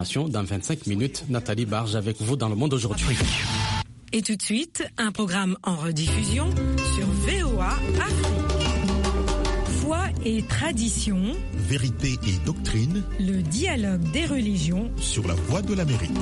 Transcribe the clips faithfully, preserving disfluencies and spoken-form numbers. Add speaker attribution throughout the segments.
Speaker 1: Dans vingt-cinq minutes, Nathalie Barge avec vous dans Le Monde aujourd'hui.
Speaker 2: Et tout de suite, un programme en rediffusion sur V O A Afrique. Foi et tradition,
Speaker 3: vérité et doctrine,
Speaker 2: le dialogue des religions
Speaker 3: sur la Voix de l'Amérique.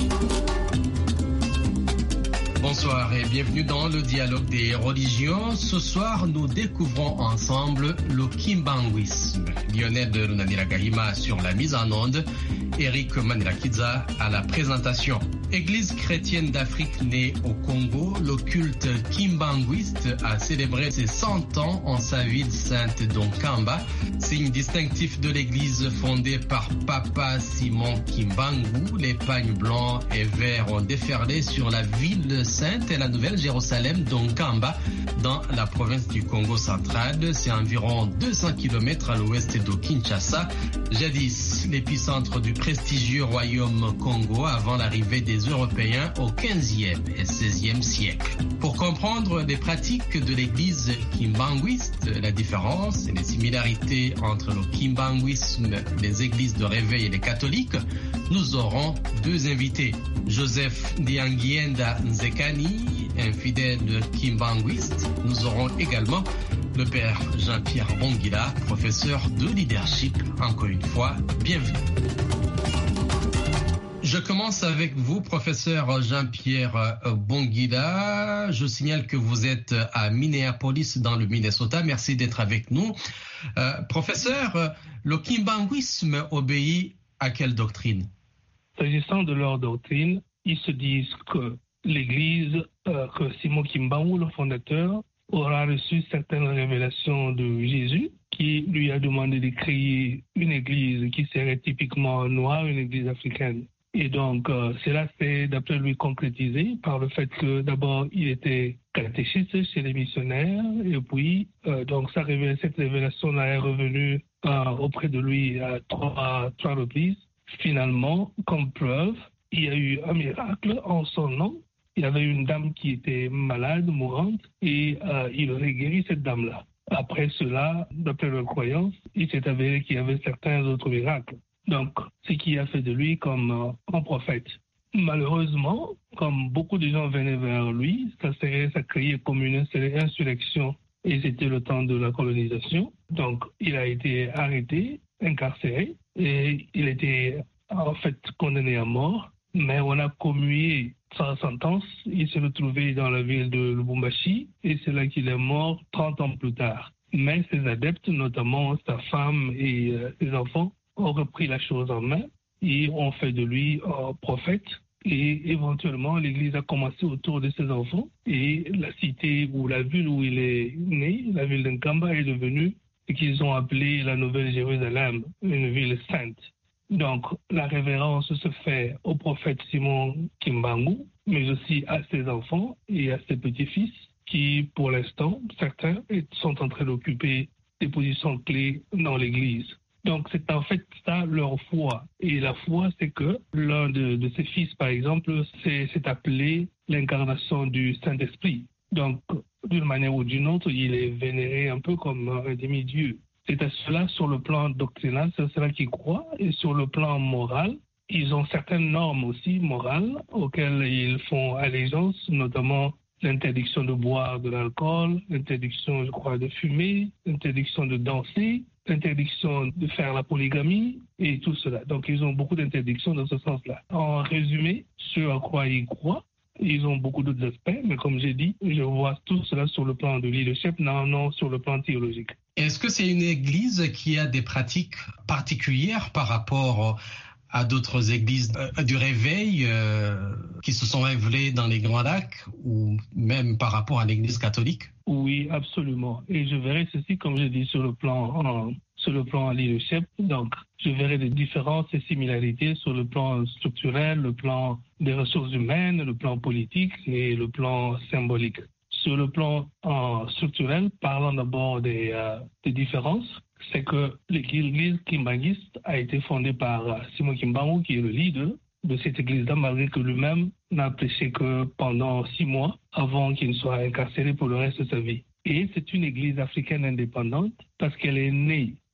Speaker 4: Bonsoir et bienvenue dans le dialogue des religions. Ce soir, nous découvrons ensemble le kimbanguisme. Lionel de Runaniragahima sur la mise en onde, Eric Manirakiza à la présentation. Église chrétienne d'Afrique née au Congo, le culte kimbanguiste a célébré ses cent ans en sa ville sainte d'Onkamba, signe distinctif de l'église fondée par Papa Simon Kimbangu. Les pagnes blancs et verts ont déferlé sur la ville sainte et la Nouvelle-Jérusalem d'Onkamba dans la province du Congo central. C'est environ deux cents kilomètres à l'ouest de Kinshasa, jadis l'épicentre du prestigieux royaume Congo avant l'arrivée des Européens au quinzième et seizième siècle. Pour comprendre les pratiques de l'église kimbanguiste, la différence et les similarités entre le kimbanguisme, les églises de réveil et les catholiques, nous aurons deux invités. Joseph Dianguienda Nzekani, un fidèle kimbanguiste. Nous aurons également le père Jean-Pierre Bongila, professeur de leadership. Encore une fois, bienvenue. Je commence avec vous, professeur Jean-Pierre Bongila. Je signale que vous êtes à Minneapolis, dans le Minnesota. Merci d'être avec nous. Euh, professeur, le kimbanguisme obéit à quelle doctrine?
Speaker 5: S'agissant de leur doctrine, ils se disent que l'Église, euh, que Simon Kimbangu, le fondateur, aura reçu certaines révélations de Jésus, qui lui a demandé de créer une église qui serait typiquement noire, une église africaine. Et donc, euh, cela s'est, d'après lui, concrétisé par le fait que, d'abord, il était catéchiste chez les missionnaires, et puis, euh, donc, ça révèle, cette révélation-là est revenue euh, auprès de lui à trois, trois reprises. Finalement, comme preuve, il y a eu un miracle en son nom. Il y avait une dame qui était malade, mourante, et euh, il aurait guéri cette dame-là. Après cela, d'après leur croyance, il s'est avéré qu'il y avait certains autres miracles. Donc, ce qui a fait de lui comme euh, un prophète. Malheureusement, comme beaucoup de gens venaient vers lui, ça, serait, ça créait comme une insurrection, et c'était le temps de la colonisation. Donc, il a été arrêté, incarcéré, et il était en fait condamné à mort, mais on a commué sa sentence. Il s'est retrouvé dans la ville de Lubumbashi, et c'est là qu'il est mort trente ans plus tard. Mais ses adeptes, notamment sa femme et euh, ses enfants, ont repris la chose en main et ont fait de lui un prophète. Et éventuellement, l'Église a commencé autour de ses enfants, et la cité ou la ville où il est né, la ville d'Nkamba, est devenue ce qu'ils ont appelé la Nouvelle-Jérusalem, une ville sainte. Donc, la révérence se fait au prophète Simon Kimbangu, mais aussi à ses enfants et à ses petits-fils, qui, pour l'instant, certains sont en train d'occuper des positions clés dans l'Église. Donc, c'est en fait ça leur foi. Et la foi, c'est que l'un de, de ses fils, par exemple, s'est appelé l'incarnation du Saint-Esprit. Donc, d'une manière ou d'une autre, il est vénéré un peu comme un demi-dieu. C'est à cela, sur le plan doctrinal, c'est à cela qu'ils croient. Et sur le plan moral, ils ont certaines normes aussi morales auxquelles ils font allégeance, notamment l'interdiction de boire de l'alcool, l'interdiction, je crois, de fumer, l'interdiction de danser, l'interdiction de faire la polygamie et tout cela. Donc, ils ont beaucoup d'interdictions dans ce sens-là. En résumé, ce à quoi ils croient, ils ont beaucoup d'autres aspects, mais comme j'ai dit, je vois tout cela sur le plan de leadership, non, non, sur le plan théologique.
Speaker 4: Est-ce que c'est une église qui a des pratiques particulières par rapport à d'autres églises euh, du réveil euh, qui se sont révélées dans les Grands Lacs ou même par rapport à l'église catholique?
Speaker 5: Oui, absolument. Et je verrai ceci, comme je dis, sur le plan, euh, sur le plan leadership. Donc, je verrai des différences et similarités sur le plan structurel, le plan des ressources humaines, le plan politique et le plan symbolique. Sur le plan euh, structurel, parlant d'abord des, euh, des différences, c'est que l'église kimbanguiste a été fondée par euh, Simon Kimbangu, qui est le leader de cette église-là, malgré que lui-même n'a prêché que pendant six mois avant qu'il ne soit incarcéré pour le reste de sa vie. Et c'est une église africaine indépendante parce qu'elle est née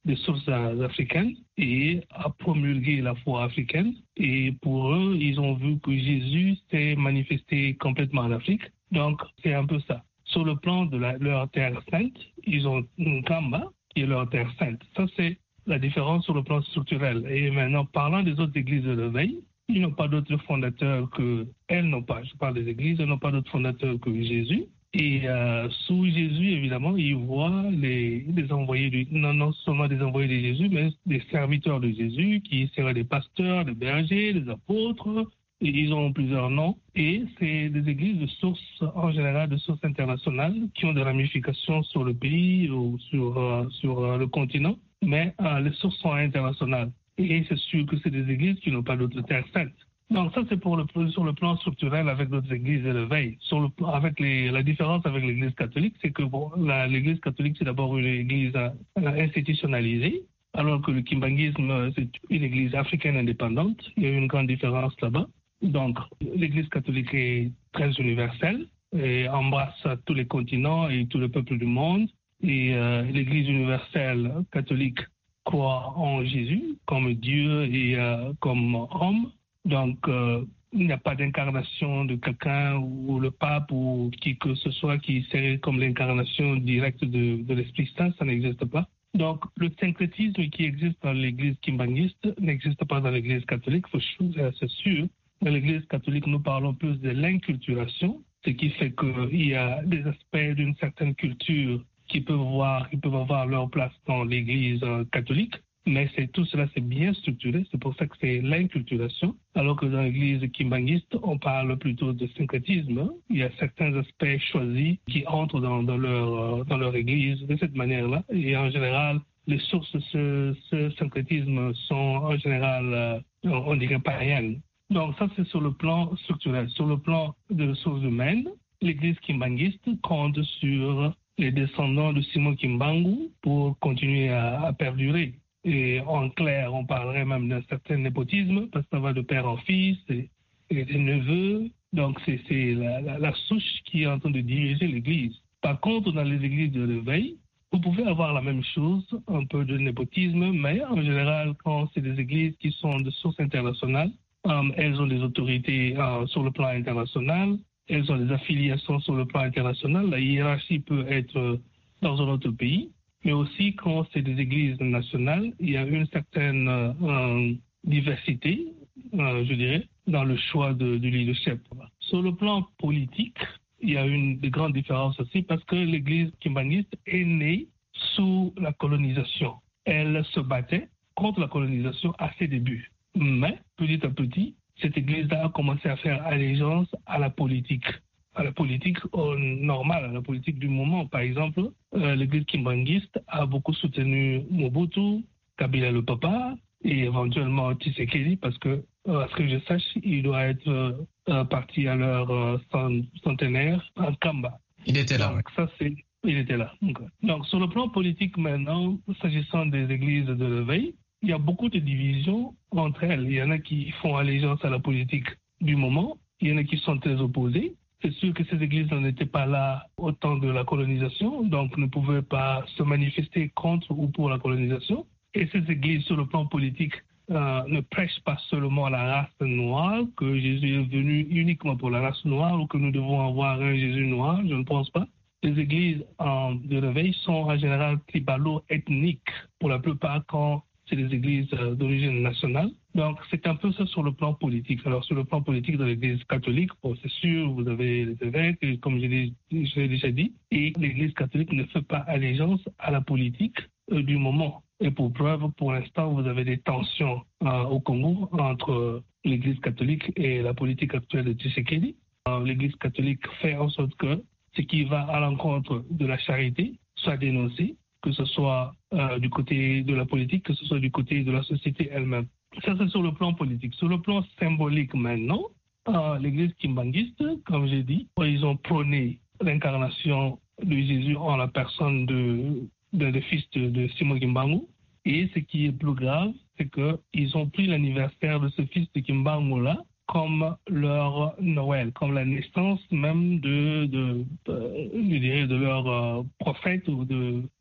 Speaker 5: des sources africaines et a promulgué la foi africaine. Et pour eux, ils ont vu que Jésus s'est manifesté complètement en Afrique. Donc, c'est un peu ça. Sur le plan de la, leur terre sainte, ils ont une Kamba qui est leur terre sainte. Ça, c'est la différence sur le plan structurel. Et maintenant, parlant des autres églises de l'éveil, ils n'ont pas d'autres fondateurs que elles n'ont pas. Je parle des églises, elles n'ont pas d'autres fondateurs que Jésus. Et euh, sous Jésus, évidemment, ils voient les, les envoyés, du, non, non seulement des envoyés de Jésus, mais des serviteurs de Jésus, qui seraient des pasteurs, des bergers, des apôtres. Et ils ont plusieurs noms. Et c'est des églises de source, en général, de source internationale, qui ont des ramifications sur le pays ou sur, euh, sur euh, le continent. Mais euh, les sources sont internationales. Et c'est sûr que c'est des églises qui n'ont pas d'autres terres saintes. Donc ça, c'est pour le, sur le plan structurel avec d'autres églises de l'éveil. Sur le, avec les, la différence avec l'église catholique, c'est que bon, la, l'église catholique, c'est d'abord une église euh, institutionnalisée, alors que le kimbanguisme, c'est une église africaine indépendante. Il y a une grande différence là-bas. Donc, l'église catholique est très universelle et embrasse tous les continents et tous les peuples du monde. Et euh, l'église universelle catholique croit en Jésus comme Dieu et euh, comme homme. Donc, euh, il n'y a pas d'incarnation de quelqu'un ou le pape ou qui que ce soit qui serait comme l'incarnation directe de, de l'Esprit Saint, ça n'existe pas. Donc, le syncrétisme qui existe dans l'église kimbanguiste n'existe pas dans l'église catholique, c'est sûr. Dans l'église catholique, nous parlons plus de l'inculturation, ce qui fait qu'il y a des aspects d'une certaine culture qui peuvent, voir, qui peuvent avoir leur place dans l'église catholique. Mais c'est, tout cela, c'est bien structuré. C'est pour ça que c'est l'inculturation. Alors que dans l'église kimbanguiste, on parle plutôt de syncrétisme. Il y a certains aspects choisis qui entrent dans, dans, leur, dans leur église de cette manière-là. Et en général, les sources de ce, ce syncrétisme sont en général, on dirait, païennes. Donc ça, c'est sur le plan structurel. Sur le plan de ressources humaines, l'église kimbanguiste compte sur les descendants de Simon Kimbangu pour continuer à, à perdurer. Et en clair, on parlerait même d'un certain népotisme, parce que ça va de père en fils, et, et des neveux. Donc, c'est, c'est la, la, la souche qui est en train de diriger l'Église. Par contre, dans les églises de l'éveil, vous pouvez avoir la même chose, un peu de népotisme, mais en général, quand c'est des églises qui sont de source internationale, euh, elles ont des autorités euh, sur le plan international, elles ont des affiliations sur le plan international. La hiérarchie peut être dans un autre pays. Mais aussi, quand c'est des églises nationales, il y a une certaine euh, diversité, euh, je dirais, dans le choix de, du leadership. Sur le plan politique, il y a une de grandes différences aussi parce que l'église kimbanguiste est née sous la colonisation. Elle se battait contre la colonisation à ses débuts. Mais, petit à petit, cette église-là a commencé à faire allégeance à la politique. à la politique euh, normale, à la politique du moment. Par exemple, euh, l'église kimbanguiste a beaucoup soutenu Mobutu, Kabila le papa, et éventuellement Tshisekedi, parce que, euh, à ce que je sache, il doit être euh, parti à leur euh, centenaire en Kamba.
Speaker 4: Il était là.
Speaker 5: Donc, ça, c'est... Il était là. Okay. Donc, sur le plan politique maintenant, s'agissant des églises de l'éveil, il y a beaucoup de divisions entre elles. Il y en a qui font allégeance à la politique du moment, il y en a qui sont très opposés. C'est sûr que ces églises n'étaient pas là au temps de la colonisation, donc ne pouvaient pas se manifester contre ou pour la colonisation. Et ces églises, sur le plan politique, euh, ne prêchent pas seulement la race noire, que Jésus est venu uniquement pour la race noire ou que nous devons avoir un Jésus noir, je ne pense pas. Les églises euh, de réveil sont en général tribalo-ethniques, pour la plupart quand c'est des églises euh, d'origine nationale. Donc, c'est un peu ça sur le plan politique. Alors, sur le plan politique de l'Église catholique, bon, c'est sûr, vous avez les évêques, comme je l'ai, je l'ai déjà dit, et l'Église catholique ne fait pas allégeance à la politique euh, du moment. Et pour preuve, pour l'instant, vous avez des tensions euh, au Congo entre euh, l'Église catholique et la politique actuelle de Tshisekedi. Euh, L'Église catholique fait en sorte que ce qui va à l'encontre de la charité soit dénoncé, que ce soit euh, du côté de la politique, que ce soit du côté de la société elle-même. Ça, c'est sur le plan politique. Sur le plan symbolique maintenant, euh, l'église kimbanguiste, comme j'ai dit, ils ont prôné l'incarnation de Jésus en la personne de, de, de fils de, de Simon Kimbangu. Et ce qui est plus grave, c'est qu'ils ont pris l'anniversaire de ce fils de Kimbangu-là comme leur Noël, comme la naissance même de, de, de, je dirais, de leur euh, prophète ou de,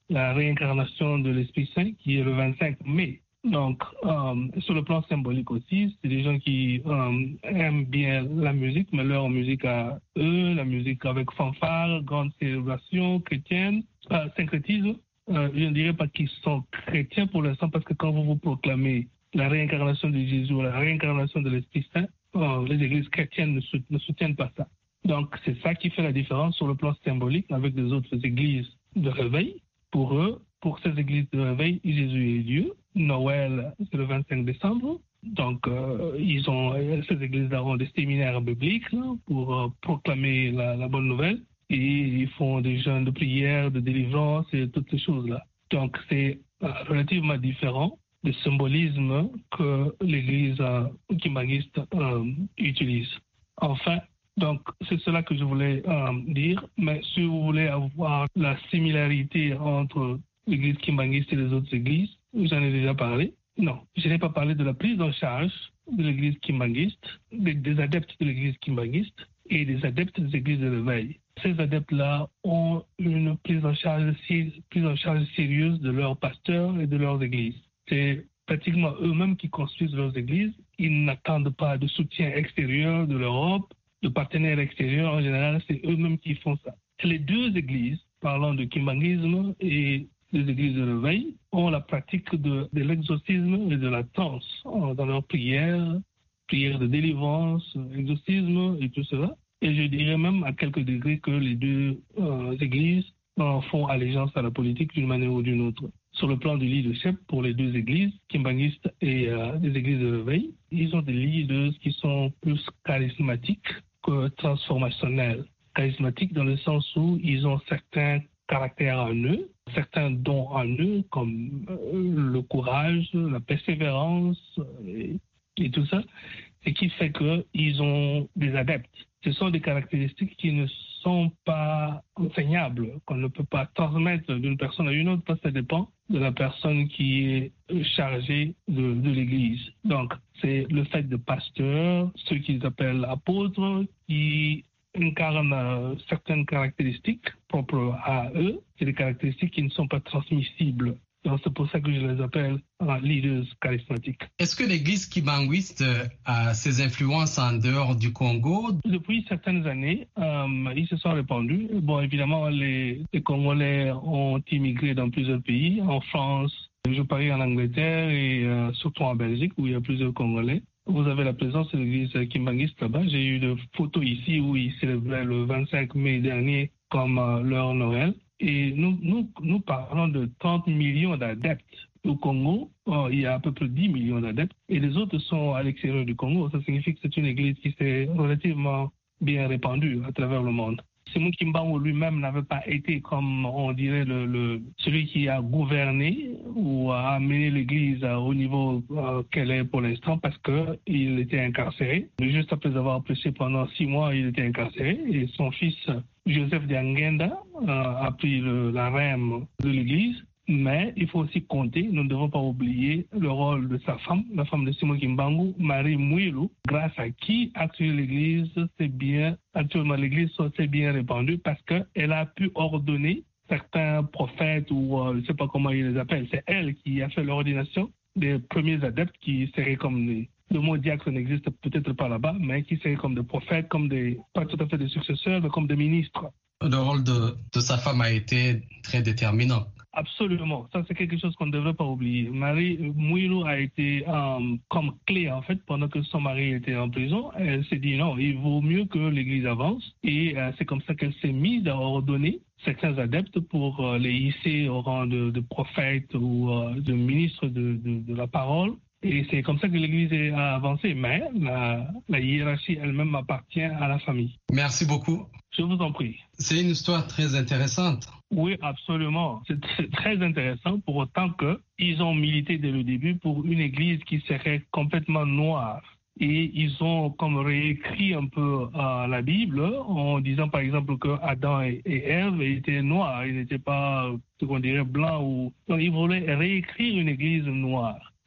Speaker 5: la réincarnation de l'Esprit Saint qui est le vingt-cinq mai. Donc, euh, sur le plan symbolique aussi, c'est des gens qui euh, aiment bien la musique, mais leur musique à eux, la musique avec fanfare, grande célébration chrétienne, euh, syncrétisme. Euh, je ne dirais pas qu'ils sont chrétiens pour l'instant, parce que quand vous vous proclamez la réincarnation de Jésus, la réincarnation de l'Esprit Saint, euh, les églises chrétiennes ne, sou- ne soutiennent pas ça. Donc, c'est ça qui fait la différence sur le plan symbolique avec les autres églises de réveil. Pour eux, pour ces églises de réveil, Jésus est Dieu. Noël, c'est le vingt-cinq décembre. Donc, euh, ils ont, ces églises-là ont des séminaires bibliques là, pour euh, proclamer la, la bonne nouvelle. Et ils font des jeûnes de prière, de délivrance et toutes ces choses-là. Donc, c'est euh, relativement différent du symbolisme que l'église euh, kimbanguiste euh, utilise. Enfin, donc, c'est cela que je voulais euh, dire. Mais si vous voulez avoir la similarité entre l'église kimbanguiste et les autres églises, j'en ai déjà parlé. Non, je n'ai pas parlé de la prise en charge de l'église kimbanguiste, des, des adeptes de l'église kimbanguiste et des adeptes des églises de réveil. Ces adeptes-là ont une prise en charge, prise en charge sérieuse de leurs pasteurs et de leurs églises. C'est pratiquement eux-mêmes qui construisent leurs églises. Ils n'attendent pas de soutien extérieur de l'Europe, de partenaires extérieurs. En général, c'est eux-mêmes qui font ça. Les deux églises, parlant de kimbanguisme et des églises de réveil, ont la pratique de, de l'exorcisme et de la transe dans leurs prières, prières de délivrance, exorcisme et tout cela. Et je dirais même à quelques degrés que les deux euh, églises euh, font allégeance à la politique d'une manière ou d'une autre. Sur le plan du leadership, pour les deux églises, kimbanguistes et euh, les églises de réveil, ils ont des leaders qui sont plus charismatiques que transformationnels. Charismatiques dans le sens où ils ont certains caractères en eux, certains dons en eux, comme euh, le courage, la persévérance et, et tout ça, et qui fait qu'ils ont des adeptes. Ce sont des caractéristiques qui ne sont pas enseignables, qu'on ne peut pas transmettre d'une personne à une autre, parce que ça dépend de la personne qui est chargée de, de l'Église. Donc, c'est le fait de pasteurs, ceux qu'ils appellent apôtres, qui incarnent euh, certaines caractéristiques propres à eux. C'est des caractéristiques qui ne sont pas transmissibles. Donc, c'est pour ça que je les appelle euh, leaders charismatiques.
Speaker 4: Est-ce que l'église kimbanguiste a ses influences en dehors du Congo?
Speaker 5: Depuis certaines années, euh, ils se sont répandus. Bon, évidemment, les, les Congolais ont immigré dans plusieurs pays, en France, je parie en Angleterre et euh, surtout en Belgique, où il y a plusieurs Congolais. Vous avez la présence de l'église kimbanguiste là-bas. J'ai eu des photos ici où ils célébraient le vingt-cinq mai dernier comme euh, leur Noël. Et nous, nous, nous parlons de trente millions d'adeptes. Au Congo, oh, il y a à peu près dix millions d'adeptes. Et les autres sont à l'extérieur du Congo. Ça signifie que c'est une église qui s'est relativement bien répandue à travers le monde. Simon Kimbangu lui-même n'avait pas été, comme on dirait, le, le, celui qui a gouverné ou a amené l'église au niveau euh, qu'elle est pour l'instant, parce qu'il était incarcéré. Juste après avoir prêché pendant six mois, il était incarcéré. Et son fils, Joseph Diangenda, euh, a pris le, la rème de l'église. Mais il faut aussi compter, nous ne devons pas oublier le rôle de sa femme, la femme de Simon Kimbangu, Marie Mouilou, grâce à qui actuellement l'église s'est bien, actuellement l'église s'est bien répandue, parce qu'elle a pu ordonner certains prophètes ou euh, je ne sais pas comment ils les appellent. C'est elle qui a fait l'ordination des premiers adeptes qui seraient comme des, le mot diacre n'existe peut-être pas là-bas, mais qui seraient comme des prophètes, comme des, pas tout à fait des successeurs, mais comme des ministres.
Speaker 4: Le rôle de, de sa femme a été très déterminant.
Speaker 5: Absolument. Ça, c'est quelque chose qu'on ne devrait pas oublier. Marie Mouilou a été euh, comme clé, en fait, pendant que son mari était en prison. Elle s'est dit non, il vaut mieux que l'Église avance. Et euh, c'est comme ça qu'elle s'est mise à ordonner certains adeptes pour euh, les hisser au rang de, de prophètes ou euh, de ministres de, de, de la parole. Et c'est comme ça que l'Église a avancé. Mais la, la hiérarchie elle-même appartient à la famille.
Speaker 4: Merci beaucoup.
Speaker 5: Je vous en prie.
Speaker 4: C'est une histoire très intéressante.
Speaker 5: Oui, absolument. C'est très intéressant pour autant qu'ils ont milité dès le début pour une église qui serait complètement noire. Et ils ont comme réécrit un peu euh, la Bible en disant par exemple que Adam et, et Ève étaient noirs, ils n'étaient pas ce qu'on dirait blancs. Ou... Donc ils voulaient réécrire une église noire.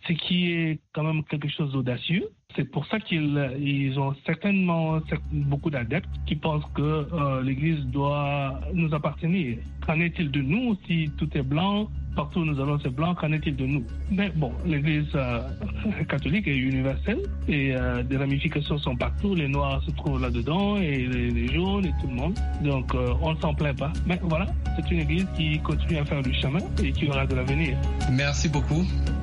Speaker 5: ce qui est quand même quelque chose d'audacieux. C'est pour ça qu'ils ils ont certainement beaucoup d'adeptes qui pensent que euh, l'Église doit nous appartenir. Qu'en est-il de nous si tout est blanc, partout où nous allons c'est blanc, qu'en est-il de nous? Mais bon, l'Église euh, catholique est universelle et euh, des ramifications sont partout. Les Noirs se trouvent là-dedans et les, les jaunes et tout le monde. Donc euh, on ne s'en plaint pas. Mais voilà, c'est une Église qui continue à faire du chemin et qui aura de l'avenir.
Speaker 4: Merci beaucoup.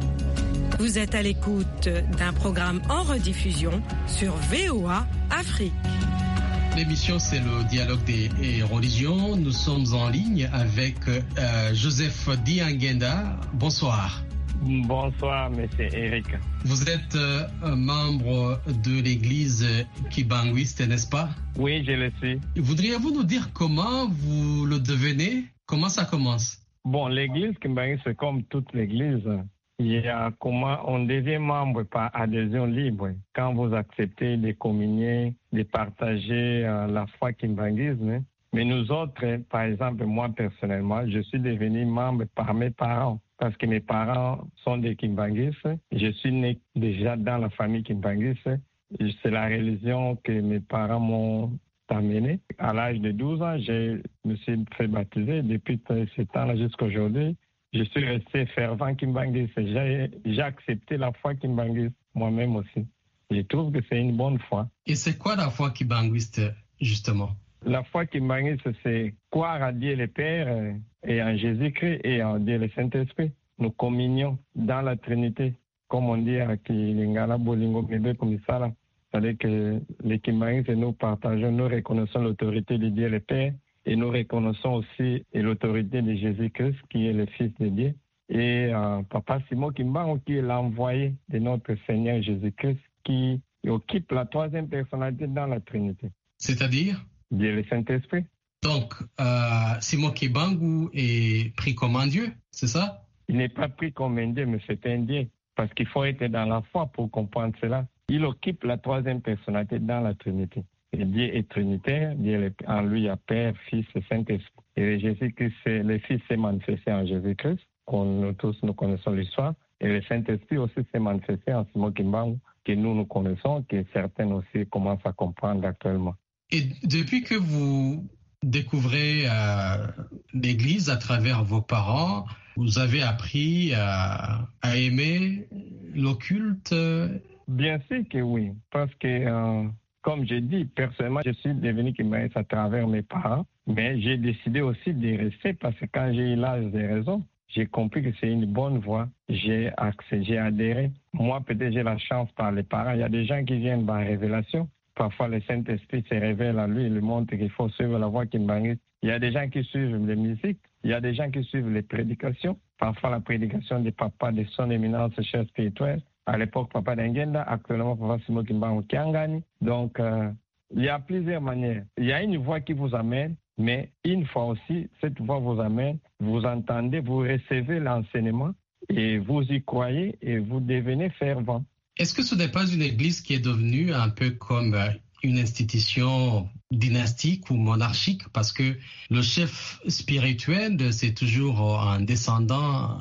Speaker 2: Vous êtes à l'écoute d'un programme en rediffusion sur V O A Afrique.
Speaker 4: L'émission, c'est le dialogue des religions. Nous sommes en ligne avec euh, Joseph Diangenda. Bonsoir.
Speaker 6: Bonsoir, monsieur Eric.
Speaker 4: Vous êtes euh, membre de l'église kibanguiste, n'est-ce pas?
Speaker 6: Oui, je le suis.
Speaker 4: Voudriez-vous nous dire comment vous le devenez? Comment ça commence?
Speaker 6: Bon, l'église kibanguiste, c'est comme toute l'église. Il y a comment on devient membre par adhésion libre. Quand vous acceptez de communier, de partager euh, la foi kimbanguisme. Mais nous autres, par exemple, moi personnellement, je suis devenu membre par mes parents. Parce que mes parents sont des kimbanguistes. Je suis né déjà dans la famille kimbanguiste. C'est la religion que mes parents m'ont amené. À l'âge de douze ans, je me suis fait baptiser. Depuis ce temps-là jusqu'à aujourd'hui, je suis resté fervent kimbanguiste. J'ai, j'ai accepté la foi kimbanguiste moi-même aussi. Je trouve que c'est une bonne foi.
Speaker 4: Et c'est quoi la foi kimbanguiste, justement?
Speaker 6: La foi kimbanguiste, c'est croire à Dieu le Père et en Jésus-Christ et en Dieu le Saint-Esprit. Nous communions dans la Trinité, comme on dit à Kilingala Bolingo Bébé Komisala. C'est-à-dire que les kimbanguistes, nous partageons, nous reconnaissons l'autorité de Dieu le Père. Et nous reconnaissons aussi l'autorité de Jésus-Christ, qui est le Fils de Dieu. Et euh, Papa Simon Kimbangu, qui est l'envoyé de notre Seigneur Jésus-Christ, qui occupe la troisième personnalité dans la Trinité.
Speaker 4: C'est-à-dire?
Speaker 6: Dieu le Saint-Esprit.
Speaker 4: Donc, euh, Simon Kimbangu est pris comme un Dieu, c'est ça?
Speaker 6: Il n'est pas pris comme un Dieu, mais c'est un Dieu. Parce qu'il faut être dans la foi pour comprendre cela. Il occupe la troisième personnalité dans la Trinité. Et Dieu est trinitaire, Dieu est, en lui il y a Père, Fils et Saint-Esprit. Et Jésus-Christ, le Fils s'est manifesté en Jésus-Christ, qu'on nous tous nous connaissons l'histoire. Et le Saint-Esprit aussi s'est manifesté en Simon Kimbangu, que nous nous connaissons, que certains aussi commencent à comprendre actuellement.
Speaker 4: Et depuis que vous découvrez euh, l'Église à travers vos parents, vous avez appris à, à aimer l'occulte?
Speaker 6: Bien sûr que oui, parce que... Euh, Comme je dis, personnellement, je suis devenu kimbanguiste à travers mes parents, mais j'ai décidé aussi de rester parce que quand j'ai eu l'âge des raisons, j'ai compris que c'est une bonne voie. J'ai accès, j'ai adhéré. Moi, peut-être j'ai la chance par les parents. Il y a des gens qui viennent par révélation. Parfois, le Saint-Esprit se révèle à lui et lui montre qu'il faut suivre la voie kimbanguiste. Il y a des gens qui suivent les musiques. Il y a des gens qui suivent les prédications. Parfois, la prédication des papas de son éminence chef spirituel. À l'époque, Papa Diangenda, actuellement, Papa Simon Kimbangu Kiangani. Donc, euh, il y a plusieurs manières. Il y a une voie qui vous amène, mais une fois aussi, cette voie vous amène, vous entendez, vous recevez l'enseignement et vous y croyez et vous devenez fervent.
Speaker 4: Est-ce que ce n'est pas une église qui est devenue un peu comme une institution dynastique ou monarchique? Parce que le chef spirituel, c'est toujours un descendant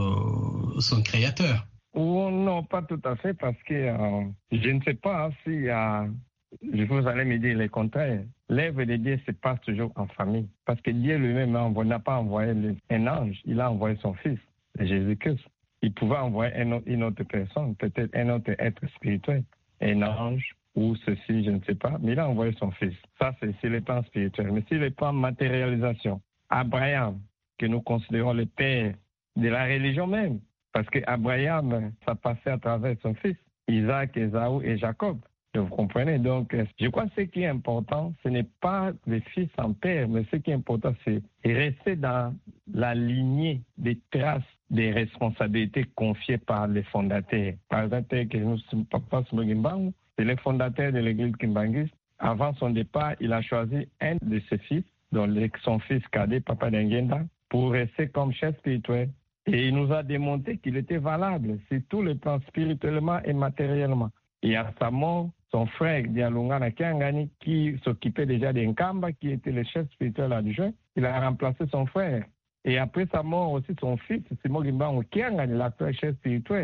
Speaker 4: de son créateur.
Speaker 6: Oh, non, pas tout à fait, parce que euh, je ne sais pas hein, si euh, vous allez me dire le contraire. L'œuvre de Dieu se passe toujours en famille. Parce que Dieu lui-même n'a pas envoyé un ange, il a envoyé son Fils, Jésus-Christ. Il pouvait envoyer un, une autre personne, peut-être un autre être spirituel, un ange ou ceci, je ne sais pas, mais il a envoyé son Fils. Ça, c'est sur le plan spirituel. Mais sur le plan matérialisation, Abraham, que nous considérons le père de la religion même, parce qu'Abraham, ça passait à travers son fils, Isaac, Ésaü et Jacob. Vous comprenez? Donc, je crois que ce qui est important, ce n'est pas le fils en père, mais ce qui est important, c'est rester dans la lignée des traces des responsabilités confiées par les fondateurs. Par exemple, que nous sommes Papa Simon Kimbangu, c'est le fondateur de l'église kimbanguiste. Avant son départ, il a choisi un de ses fils, donc son fils cadet, Papa Diangenda, pour rester comme chef spirituel. Et il nous a démontré qu'il était valable sur tous les plans, spirituellement et matériellement. Et à sa mort, son frère Dialungana Kiangani, qui s'occupait déjà d'Nkamba, qui était le chef spirituel adjoint, il a remplacé son frère. Et après sa mort aussi, son fils, Simon Kimbangu Kiangani, l'actuel chef spirituel,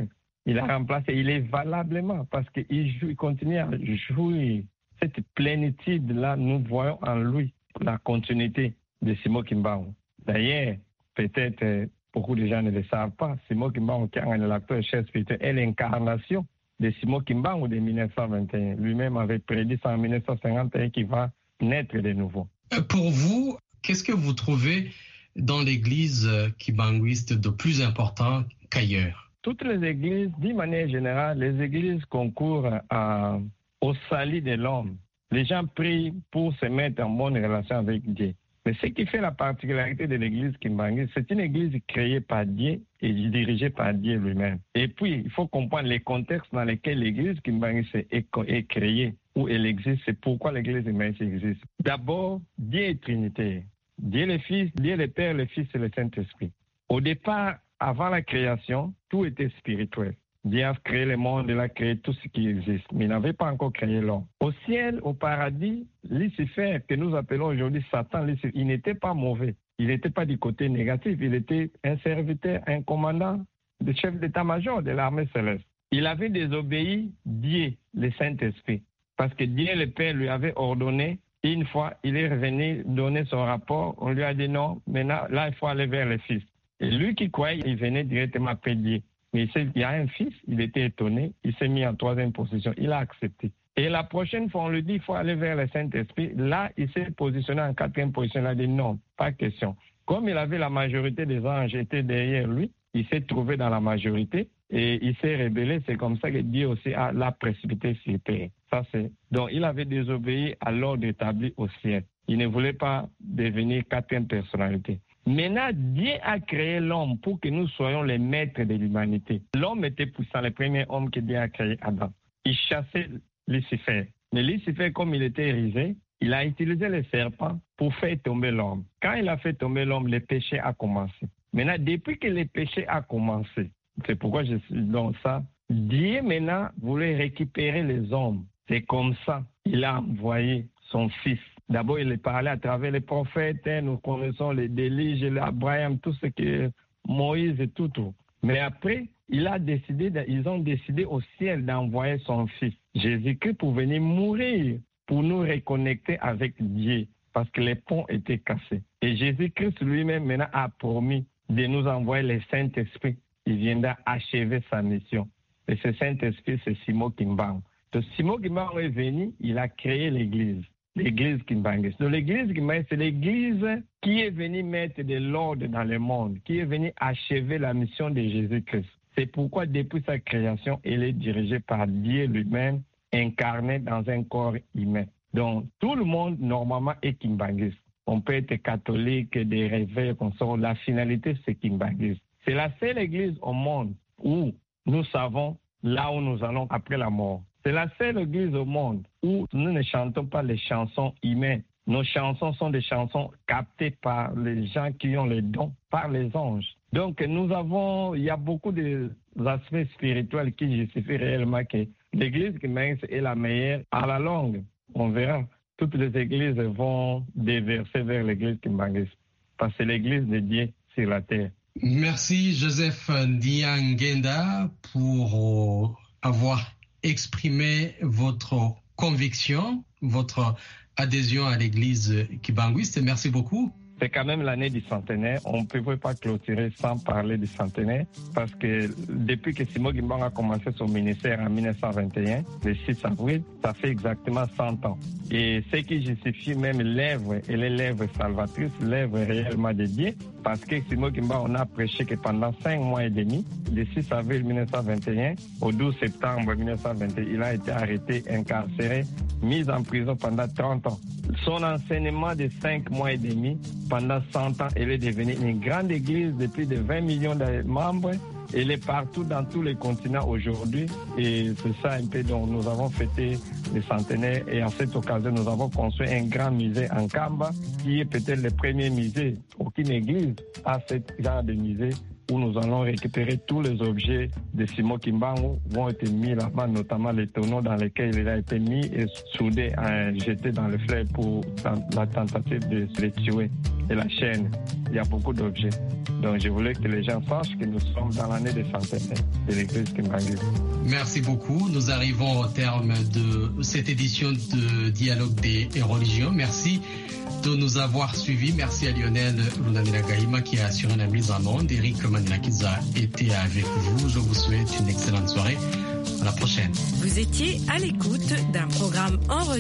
Speaker 6: Il a remplacé, il est valablement parce qu'il joue, il continue à jouer. Cette plénitude-là, nous voyons en lui la continuité de Simon Kimbangu. D'ailleurs, peut-être euh, beaucoup de gens ne le savent pas, Simon Kimbangu, qui est l'acteur chef spirituel, est l'incarnation de Simon Kimbangu de mille neuf cent vingt et un. Lui-même avait prédit ça en mille neuf cent cinquante et un qu'il va naître de nouveau.
Speaker 4: Pour vous, qu'est-ce que vous trouvez dans l'église kimbanguiste de plus important qu'ailleurs?
Speaker 6: Toutes les églises, d'une manière générale, les églises concourent à, au salut de l'homme. Les gens prient pour se mettre en bonne relation avec Dieu. Mais ce qui fait la particularité de l'église kimbanguiste, c'est une église créée par Dieu et dirigée par Dieu lui-même. Et puis, il faut comprendre les contextes dans lesquels l'église kimbanguiste est, est créée, où elle existe, c'est pourquoi l'église kimbanguiste existe. D'abord, Dieu est Trinité. Dieu le Fils, Dieu le Père, le Fils et le Saint-Esprit. Au départ, avant la création, tout était spirituel. Dieu a créé le monde, il a créé tout ce qui existe, mais il n'avait pas encore créé l'homme. Au ciel, au paradis, Lucifer, que nous appelons aujourd'hui Satan, Lucifer, il n'était pas mauvais. Il n'était pas du côté négatif, il était un serviteur, un commandant, le chef d'état-major de l'armée céleste. Il avait désobéi Dieu, le Saint-Esprit, parce que Dieu, le Père, lui avait ordonné. Une fois, il est revenu donner son rapport, on lui a dit non, maintenant, là, il faut aller vers le Fils. Et lui qui croyait, il venait directement après Dieu. Mais il y a un fils, il était étonné, il s'est mis en troisième position, il a accepté. Et la prochaine fois, on lui dit qu'il faut aller vers le Saint-Esprit. Là, il s'est positionné en quatrième position, il a dit non, pas question. Comme il avait la majorité des anges étaient derrière lui, il s'est trouvé dans la majorité et il s'est rébellé. C'est comme ça que Dieu aussi a l'a précipité sur terre. Ça, c'est... Donc, il avait désobéi à l'ordre établi au ciel. Il ne voulait pas devenir quatrième personnalité. Maintenant, Dieu a créé l'homme pour que nous soyons les maîtres de l'humanité. L'homme était puissant, le premier homme que Dieu a créé, Adam. Il chassait Lucifer. Mais Lucifer, comme il était risé, il a utilisé le serpent pour faire tomber l'homme. Quand il a fait tomber l'homme, le péché a commencé. Maintenant, depuis que le péché a commencé, c'est pourquoi je suis dans ça, Dieu maintenant voulait récupérer les hommes. C'est comme ça qu'il a envoyé son fils. D'abord, il est parlé à travers les prophètes. Hein, nous connaissons les Élie, l'Abraham, tout ce que Moïse et tout, tout. Mais après, il a décidé, ils ont décidé au ciel d'envoyer son fils, Jésus-Christ, pour venir mourir, pour nous reconnecter avec Dieu, parce que les ponts étaient cassés. Et Jésus-Christ lui-même maintenant a promis de nous envoyer le Saint-Esprit. Il viendra achever sa mission. Et ce Saint-Esprit, c'est Simon Kimbangu. Donc, Simon Kimbangu est venu, il a créé l'Église. L'église kimbanguiste. Donc l'église kimbanguiste, c'est l'église qui est venue mettre de l'ordre dans le monde, qui est venue achever la mission de Jésus-Christ. C'est pourquoi depuis sa création, elle est dirigée par Dieu lui-même, incarné dans un corps humain. Donc tout le monde normalement est kimbanguiste. On peut être catholique, des réveils, qu'on sort. La finalité, c'est kimbanguiste. C'est la seule église au monde où nous savons là où nous allons après la mort. C'est la seule église au monde où nous ne chantons pas les chansons humaines. Nos chansons sont des chansons captées par les gens qui ont les dons, par les anges. Donc nous avons, il y a beaucoup d'aspects spirituels qui justifient réellement que l'église kimbanguiste est la meilleure. À la longue, on verra, toutes les églises vont déverser vers l'église kimbanguiste. Parce que c'est l'église de Dieu sur la terre.
Speaker 4: Merci Joseph Ndiangenda pour avoir exprimé votre conviction, votre adhésion à l'église kimbanguiste. Merci beaucoup.
Speaker 6: C'est quand même l'année du centenaire. On ne pouvait pas clôturer sans parler du centenaire parce que depuis que Simon Kimbangu a commencé son ministère en mille neuf cent vingt et un, le six avril, ça fait exactement cent ans. Et ce qui justifie même l'œuvre et les lèvres salvatrices, l'œuvre réellement de Dieu, parce que Simon Kimbangu, on a prêché que pendant cinq mois et demi, du six avril mille neuf cent vingt et un au douze septembre mille neuf cent vingt et un, il a été arrêté, incarcéré, mis en prison pendant trente ans. Son enseignement de cinq mois et demi, pendant cent ans, elle est devenue une grande église de plus de vingt millions de membres. Elle est partout dans tous les continents aujourd'hui. Et c'est ça un peu dont nous avons fêté le centenaire. Et à cette occasion, nous avons construit un grand musée en Kamba, qui est peut-être le premier musée. Aucune église a ce genre de musée où nous allons récupérer tous les objets de Simon Kimbangu vont être mis là-bas, notamment les tonneaux dans lesquels il a été mis et soudé, jeté dans le fleuve pour la tentative de le tuer. et la chaîne. Il y a beaucoup d'objets. Donc je voulais que les gens sachent que nous sommes dans l'année des centenaires de l'église Kimbanguiste.
Speaker 4: Merci beaucoup. Nous arrivons au terme de cette édition de Dialogue des religions. Merci de nous avoir suivis. Merci à Lionel Lunamira Gahima qui a assuré la mise en onde. Eric Manirakiza était avec vous. Je vous souhaite une excellente soirée. À la prochaine.
Speaker 2: Vous étiez à l'écoute d'un programme enregistré